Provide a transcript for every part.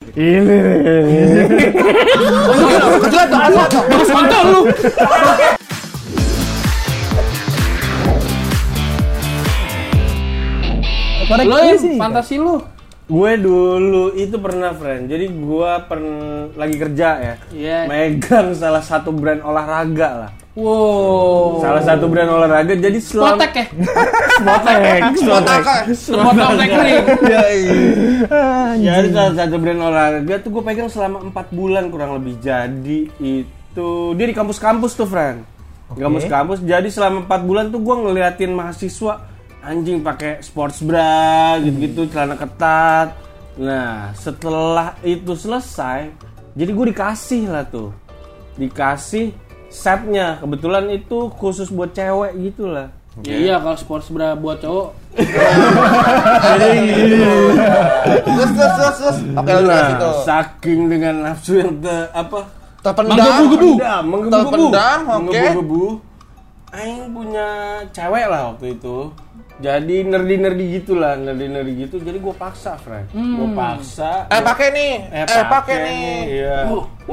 Ini. Kejelas dong. Bagus kontol lu. Lo yang fantasi lu. Gue dulu itu pernah, friend. Jadi gue lagi kerja ya. Iya. Megang salah satu brand olahraga lah. Wow. Salah satu brand olahraga. Jadi Spotek ya? Spotek kering. Jadi salah satu brand olahraga tuh gue pegang selama 4 bulan kurang lebih. Jadi itu dia di kampus-kampus tuh, friend. Kampus-kampus. Jadi selama 4 bulan tuh gue ngeliatin mahasiswa anjing pakai sports bra gitu-gitu, celana ketat. Nah, setelah itu selesai, jadi gue dikasih lah tuh. Dikasih setnya. Kebetulan itu khusus buat cewek gitu lah. Iya, kalau sports bra buat cowok. Terus. Oke, lu kasih tuh. Saking dengan nafsu yang menggebu-gebu. Aing punya cewek lah waktu itu. Jadi nerdy gitulah, nerdy gitu. Jadi gue paksa, friend. Gue paksa. Pakai nih. Iya.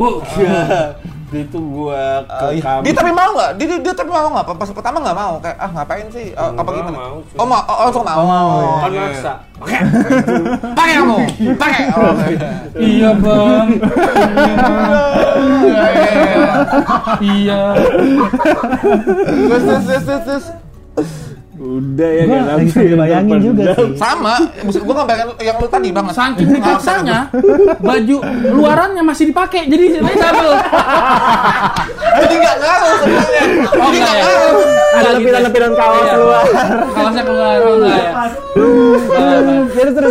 Itu gue ke kamar. Dia tapi mau nggak? Dia tapi mau nggak? Pas pertama nggak mau. Kayak ngapain sih? Apa gimana? Langsung mau. Kan maksa. Pakai kamu. Pakai. Iya, Bang. Iya. Terus. Udah ya gua kan. Lagi sambil bayangin juga sih. Sama. Gue nggak bayangin yang lu tadi banget. Saking dikaksanya, baju luarannya masih dipakai. Jadi sebenarnya double. Jadi nggak ngaruh sebenarnya. Jadi nggak ngaruh. Ada lepitan kaos keluar. Kaosnya keluar, enggak ya? Terus.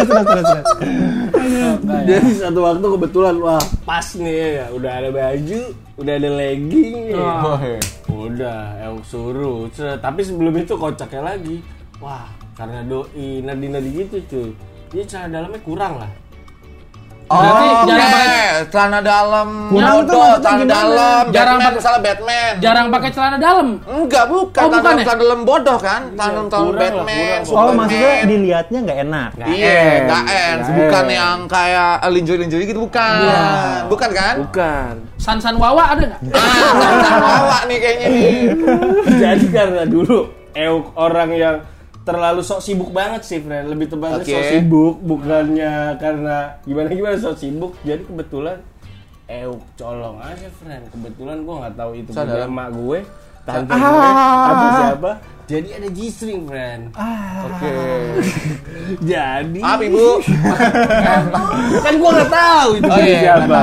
Jadi satu waktu kebetulan wah pas nih ya, udah ada baju, udah ada legging ya. Udah, suruh. Tapi sebelum itu kocaknya lagi. Wah, karena doi nadi gitu cuy. Dia celana dalamnya kurang lah. Berarti jarang pakai celana dalam. Celana dalam. Jarang pakai salah Batman. Jarang pakai celana dalam. Enggak, bukan. Celana dalam bodoh kan? Celana Batman. Maksudnya dilihatnya nggak enak. Iya, nggak enak. Bukan yang kayak linjoy gitu, bukan. Bukan kan? Bukan. San Wawa ada nggak? San Wawa nih kayaknya nih. Jadi karena dulu orang yang terlalu sok sibuk banget sih, friend. Lebih tepatnya sok sibuk, bukannya karena gimana sok sibuk. Jadi kebetulan colong aja, friend. Kebetulan gue nggak tahu itu punya emak gue, tante gue, atau siapa. Jadi ada G-string, friend. Oke. Jadi apa ibu? kan gue nggak tahu itu siapa.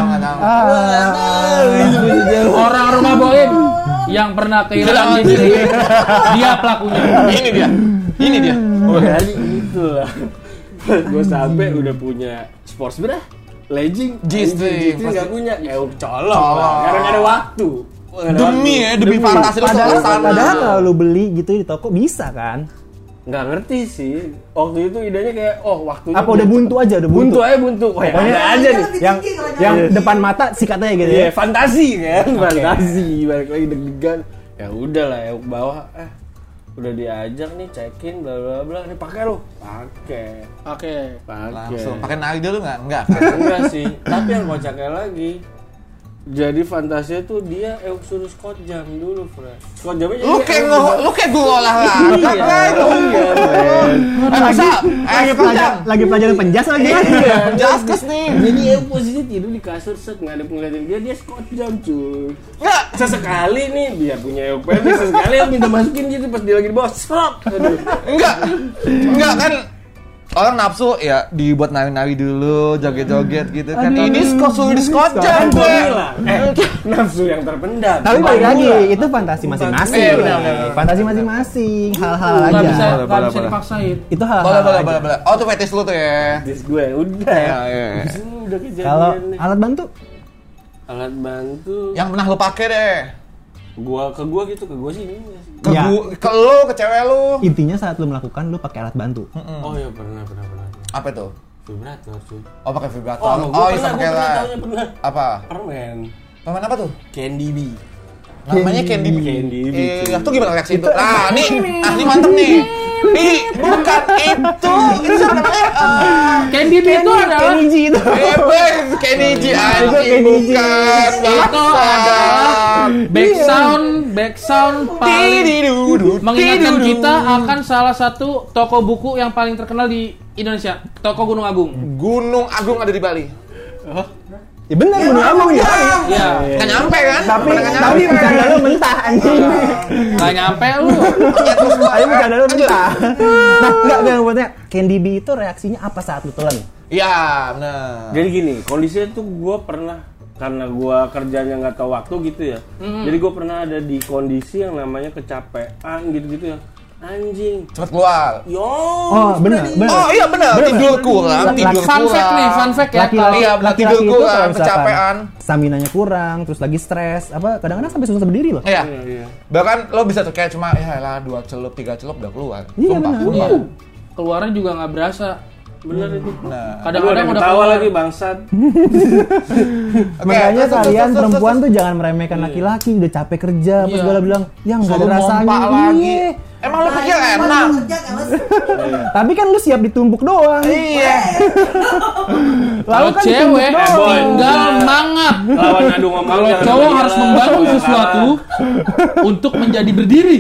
Orang rumah Boim yang pernah kehilangan G-string, dia pelakunya. Ini dia. Jadi itulah. Gue sampai udah punya sports bra, legging, G-string nggak punya, colong lah. Karena nggak ada waktu. Demi fantasi lu Padahal kalau lu beli gitu di toko bisa kan? Nggak ngerti sih. Waktu itu idenya kayak waktunya. Apa udah buntu aja, udah buntu. Buntu. Oh, ya ada aja nih. Yang depan mata sikat aja gitu ya. Iya, fantasi kan. Fantasi. Balik lagi deg-degan. Ya udahlah, bawah udah diajak nih check-in bla bla bla. Nih pakai lu. Pakai. Langsung pakai nari dulu enggak? Enggak sih. Tapi yang kocaknya lagi. Jadi fantasinya tuh dia suruh squat jam dulu, friend. Squat jamnya lu kayak gue olahraga. Lagi pelajaran penjas lagi kan? Penjaskes nih. Jadi posisi tidur di kasur set nggak ada ngeliatin dia squat jam cuy. Enggak. Sesekali nih biar punya pendek sesekali minta masukin gitu pas dia lagi di bawah serot. Enggak kan. Orang nafsu ya dibuat nari-nari dulu, joget-joget gitu kan. Ini suruh di-squat jam gue. Nafsu yang terpendam. Tapi balik lagi, itu fantasi masing-masing. Fantasi masing-masing, hal-hal aja. Nggak bisa dipaksain. Itu hal-hal. Boleh. Oh, itu fetis lu tuh ya. Fetis gue udah. Iya. Udah kejadian. Kalau alat bantu? Alat bantu yang pernah lu pakai deh. Ke gua sih ini. Ke lu, ke cewek lu. Intinya saat lu melakukan, lu pakai alat bantu. Oh iya pernah. Apa itu? Vibrator cuy. Oh pakai vibrator. Iya pernah. Apa? Permen apa tuh? Candy Bee. Namanya Candy Bee. Itu gimana reaksi itu? Nah, ini mantep nih. Bukan itu siapa namanya? Candy Bee itu adalah Kenji itu. Kenny G anjing bukan. Itu adalah back sound paling mengingatkan kita akan salah satu toko buku yang paling terkenal di Indonesia, Toko Gunung Agung. Gunung Agung ada di Bali. Ya benar, Gunung Agung ya. Iya. Nggak nyampe kan? Tapi bercanda lu mentah anjing. Nggak nyampe lu. Ayo bercanda lu mentah. Nah, enggak buatnya Candy B itu reaksinya apa saat lu telan? Iya, benar. Jadi gini, kondisinya tuh gue pernah karena gue kerjanya nggak tahu waktu gitu ya. Jadi gue pernah ada di kondisi yang namanya kecapean gitu-gitu ya. Anjing. Cepet keluar. Yo. Oh, benar. Oh iya benar. Tidur kurang. Fun fact ya. Laki-laki tidur itu kurang, kalau misalkan kecapean. Staminanya kurang, terus lagi stres, kadang-kadang sampai susah berdiri loh. Iya. Iya. Bahkan lo bisa tuh kayak cuma ya lah 2 celup, 3 celup udah keluar. Iya, Sumpah, benar. sumpah. Keluarnya juga nggak berasa. Bener itu. Nah, Kadang-kadang udah ketawa keluar. lagi bangsat. Makanya terus, kalian terus, perempuan terus. tuh jangan meremehkan laki-laki, udah capek kerja, pas Iya. gue bilang, ya nggak ada Suruh rasanya. mompa lagi. Iya. Emang lo pikir enak? Tapi kan lu siap ditumpuk doang. Iya. Kalau kan cewek ditumpuk doang. tinggal mangap. Lawan adu ngomong. Kalau jangan cowok bilang. harus membangun sesuatu untuk menjadi berdiri.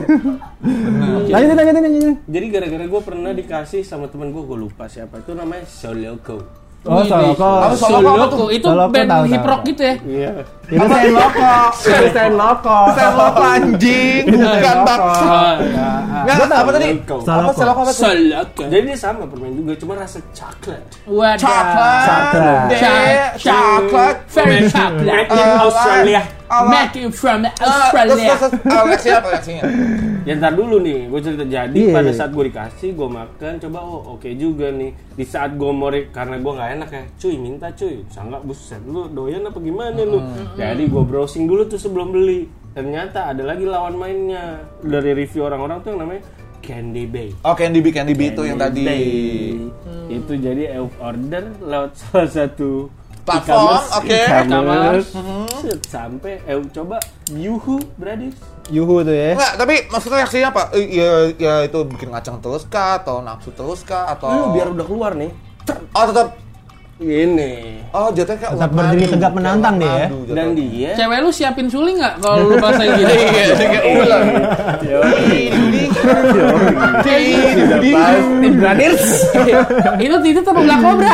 Lanjutin. Jadi gara-gara gue pernah dikasih sama temen gue lupa siapa itu namanya Soloko. Oh, Soloko. Apa Soloko apa tuh? Soloko itu Soloko band tahu. hip rock gitu ya. Iya. Itu Sen Loko. Sen Loko. Saya lo anjing, bukan bakso. Nggak, apa tadi? Soloko. Apa seloko apa tuh? Soloko. Jadi dia sama permen juga, cuma rasa coklat. Wadah. Coklat. Coklat. Very chocolate. Made in Australia. Making from Australia. Terus reaksinya. Ya ntar dulu nih, gue cerita. Jadi Iya. pada saat gue dikasih, gue makan, coba oke juga nih. Di saat gue mau karena gue nggak enak ya, cuy minta cuy, sanggak buset lu doyan apa gimana lu? Jadi gue browsing dulu tuh sebelum beli. Ternyata ada lagi lawan mainnya dari review orang-orang tuh yang namanya Candy Bay. Oh, Candy B itu yang tadi. Itu jadi order lewat salah satu Platform, oke. e-commerce. Set, sampai coba Yuhu Brothers. Yuhu tuh ya. Enggak, tapi maksudnya reaksinya apa? Ya itu bikin ngaceng terus kah atau nafsu terus kah atau Biar udah keluar nih. Oh, tetap Ini. oh jatuhnya kayak Tetap uap berdiri madu, tegak kayak menantang uap dia ya. madu jatuh. Dan dia Cewek lu siapin suling nggak kalau lu pasain gitu? Iya, kayak ular. pasti Brothers. Itu titik apa Black Cobra?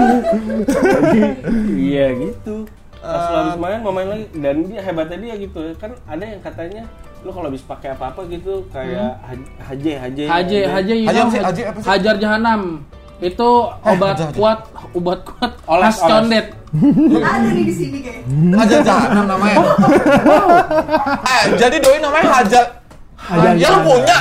Iya gitu. Pas lo habis main mau main lagi dan dia hebatnya dia gitu kan ada yang katanya lu kalau habis pakai apa-apa gitu kayak HJ Haji you Haji know, apa sih? Haji apa sih? Hajar Jahanam. Itu obat Hajar. kuat Oles, khas condet. Ada nih di sini kayak. Hajar Jahanam namanya. Jadi doi namanya Hajar. Ya lu punya.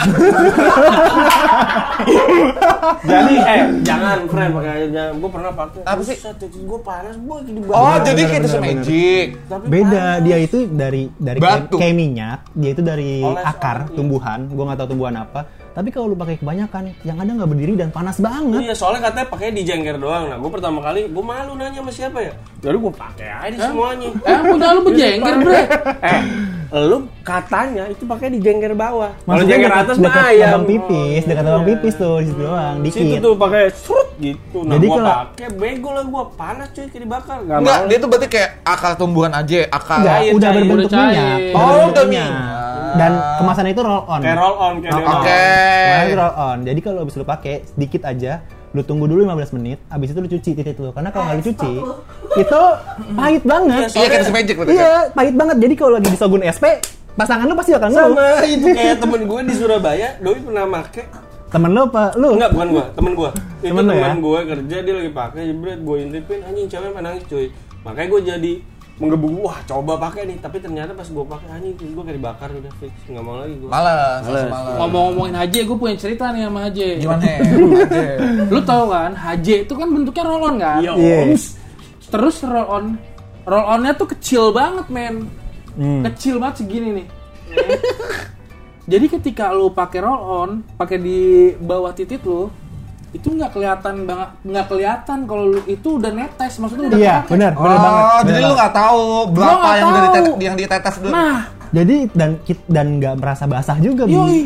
Jadi jangan friend pakai aja. Gue pernah pakai. Apa sih? Gue panas gue di Oh, jadi kayak itu magic. Beda, dia itu dari Batu. kayak minyak, dia itu dari Oles, akar oles, iya. tumbuhan. Gua nggak tahu tumbuhan apa. Tapi kalau lu pakai kebanyakan, yang ada nggak berdiri dan panas banget. Iya soalnya katanya pakai di jengger doang. Nah gue pertama kali gue malu nanya sama siapa ya. Jadi gue pakai aja semuanya. Punya lu berjengger, bre. Lu katanya itu pakai di jengger bawah. Kalau Maksudnya jengger atas mah dekat ayam. lubang pipis, dekat lubang pipis tuh di situ doang, Situ dikit. tuh pakai serut gitu. Nah Jadi gua kalau- pakai bego lah gua panas cuy kayak dibakar. Enggak Enggak, mau. dia tuh berarti kayak akar tumbuhan aja, akar. Enggak, cair, udah cair, berbentuk udah cair. minyak. Oh, berbentuk udah minyak. minyak. Dan kemasannya itu roll on. Kayak roll on kayak dia Oke. Kemasannya itu roll on. Jadi kalau habis lu pakai sedikit aja, lu tunggu dulu 15 menit, habis itu lu cuci titik lu. Karena kalau nggak lu cuci, itu pahit banget. Iya, kayak si magic berarti. Iya, pahit banget. Jadi kalau lagi disogun SP, pasangan lu pasti akan ngeluh. sama itu kayak temen gue di Surabaya, Doi pernah make. Temen lu apa? Lu? Enggak, bukan gua, temen gua. Itu Temen lu ya? temen gue kerja dia lagi pakai jebret, gue intipin anjing cewek pada nangis cuy. Makanya gue jadi menggebu, wah coba pakai nih, tapi ternyata pas gue pakai anjing gue kayak dibakar udah fix, nggak mau lagi gue. Malas. Ngomong-ngomongin Haji, gue punya cerita nih sama Haji. Gimana? Lu tau kan, Haji itu kan bentuknya roll on kan? Iya. Terus roll onnya tuh kecil banget men, kecil banget segini nih. Jadi ketika lu pakai roll on, pakai di bawah titik lu, itu nggak kelihatan banget, nggak kelihatan kalau lu itu udah netes, maksudnya udah Iya, kepake. benar Oh, banget. jadi lu nggak tahu berapa nggak yang tahu. yang ditetes dulu. Nah, Jadi dan nggak merasa basah juga, Bi. Yoi.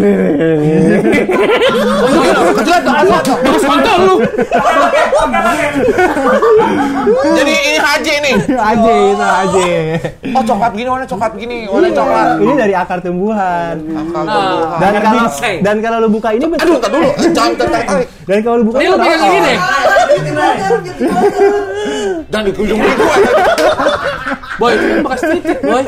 Kejelas dong, Terus kontol lu. Jadi ini haji nih. Aja itu aja. Oh coklat begini, warna coklat begini, warna coklat. Ini dari akar tumbuhan. Dan kalau lu buka ini Aduh, entar dulu. Jangan tertarik. dan kalau lu buka Ini lu pegang ini deh. Dan di ujung ini gue. Boy, itu kan bekas titik, boy.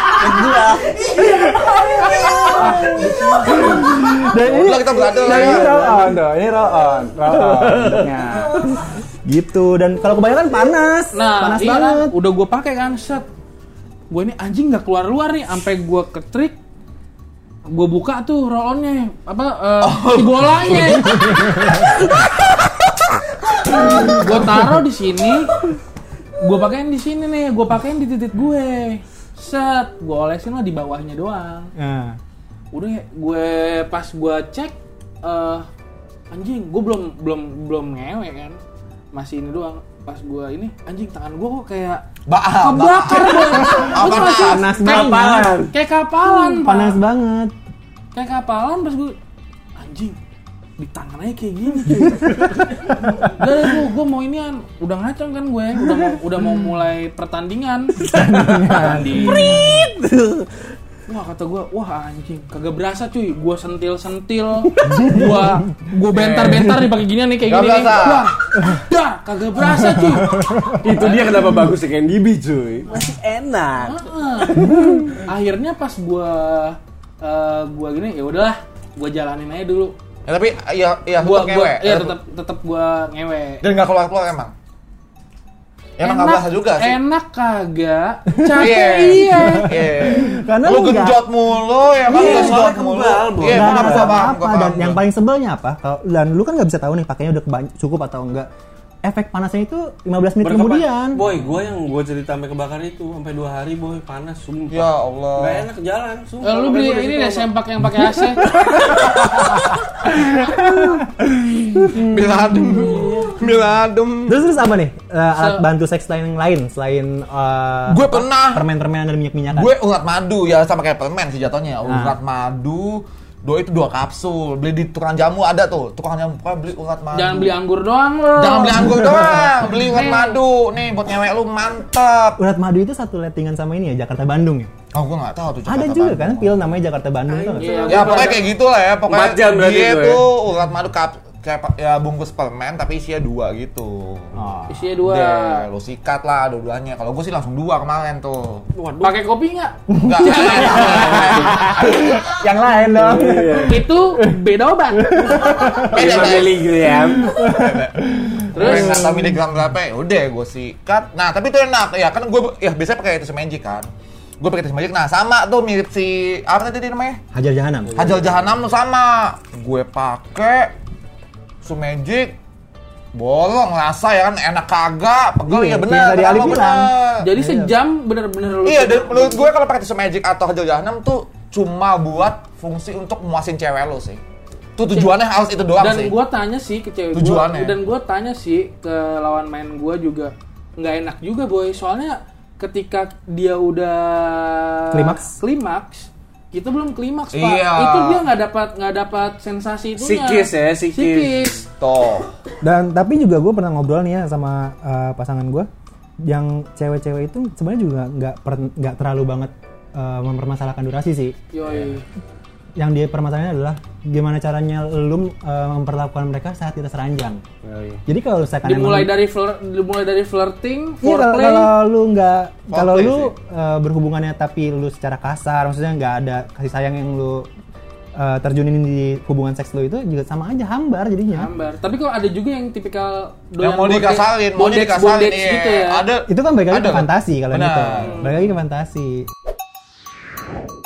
Dan ini Udah kita berada dan ini lah. roll on tuh, ini roll on bentuknya. Gitu, dan kalau kebanyakan panas, Nah, panas iya banget. kan, udah gue pakai kan, set. Gue ini anjing nggak keluar nih, sampai gue ketrik. Gue buka tuh roll-onnya, si bolanya. Gue taruh di sini, gue pakein di sini nih, gue pakein di titik gue. Set, gue olesin lah di bawahnya doang. Nah, Udah gue pas gue cek, anjing, gue belum ngewe kan, masih ini doang. Pas gue ini, anjing tangan gue kok kayak kebakar boy. Lu tau sih? panas Kayak- banget. Kayak kapalan, Pak. Panas banget. Kayak kapalan pas gue anjing di tangan aja kayak gini. Udah gue mau inian, udah ngaceng kan gue, udah mau mulai pertandingan. Prit. Wah kata gue, wah anjing, kagak berasa cuy, gue sentil, gue bentar pakai ginian nih kayak Gak gini nih. berasa. Wah, dah kagak berasa cuy. Itu dia kenapa bagusnya Candy Bee cuy. Masih enak. Akhirnya pas gue gini, ya udahlah, gue jalanin aja dulu. Ya tapi ya Gua tetap ngewe. ya tetap gue ngewe. Dan enggak keluar emang. Emang enggak berasa juga sih. Enak kagak? Capek Iya. iya. Iya. Karena Lu enggak- genjot mulu ya kan, Iya, genjot soalnya mulu. kebal, Bro. Iya, Nggak emang ada apa apa-apa. Dan yang paling sebelnya apa? Dan lu kan nggak bisa tahu nih pakainya udah cukup atau enggak. Efek panasnya itu 15 menit kemudian. Boy, gue yang gue cerita sampai kebakar itu sampai 2 hari boy, panas sumpah. Ya Allah. Gak enak jalan, sumpah. Lu beli ini deh sempak yang pakai AC. Miladem. Terus apa nih alat bantu seks lain selain Gue pernah. permen-permenan dan minyak-minyakan? Gue urat madu ya, sama kayak permen sih jatuhnya. Urat madu. Itu 2 kapsul. Beli di tukang jamu ada tuh. Tukang jamu pokoknya beli urat madu. Jangan beli anggur doang lo. Jangan beli anggur doang. Beli urat madu. Nih buat ngewek lu mantep. Urat madu itu satu lettingan sama ini ya, Jakarta Bandung ya? Oh, gue nggak tahu tuh. Ada juga kan pil namanya Jakarta Bandung tuh. Iya. Ya pokoknya kayak gitu lah ya. Pokoknya 4 jam berarti dia itu ya? tuh urat madu kayak ya bungkus permen tapi isinya 2 gitu. Oh. Isinya 2. Deh, lu sikat lah dua-duanya. Kalau gue sih langsung 2 kemarin tuh. Pakai kopi nggak? Enggak. Yang lain dong. Itu beda obat. Beda 5 miligram. Terus nggak tahu miligram berapa ya? Udah gue sikat. Nah tapi itu enak ya kan gue ya biasanya pakai tisu magic kan. Gue pakai tisu magic. Nah sama tuh mirip si apa tadi namanya? Hajar Jahanam. Hajar Jahanam tuh sama. Gue pakai tisu magic. Bolong rasa ya kan enak kagak. Pegel Iya, ya benar. yang tadi Ali benar. bilang. Jadi sejam bener-bener lu. Iya, dan menurut gue kalau pakai tisu magic atau Hajar Jahanam tuh cuma buat fungsi untuk muasin cewek lo sih. Tuh tujuannya harus itu doang dan sih. gue tanya sih ke cewek gue, Tujuannya. dan gue tanya sih ke lawan main gue juga nggak enak juga boy, soalnya ketika dia udah klimaks kita belum klimaks pak, Iya. itu dia nggak dapat sensasi itunya. Sikis ya, sikis. Tuh. Dan tapi juga gue pernah ngobrol nih ya sama pasangan gue, yang cewek-cewek itu sebenarnya juga nggak terlalu banget mempermasalahkan durasi sih. Yoi. Yang dia permasalahannya adalah gimana caranya lu memperlakukan mereka saat kita seranjang. Jadi kalau misalkan Dimulai dari flirting, Iya, foreplay. kalau lu nggak, kalau Foreplay lu sih. berhubungannya tapi lu secara kasar, maksudnya nggak ada kasih sayang yang lu terjunin di hubungan seks lu, itu juga sama aja hambar jadinya. Hambar. Tapi kalau ada juga yang tipikal Yang mau dikasarin, maunya dikasarin. bondage Iya. gitu ya. Ada. Itu kan balik lagi Ada ke kan? fantasi kalau Benar. gitu. Balik lagi ke fantasi.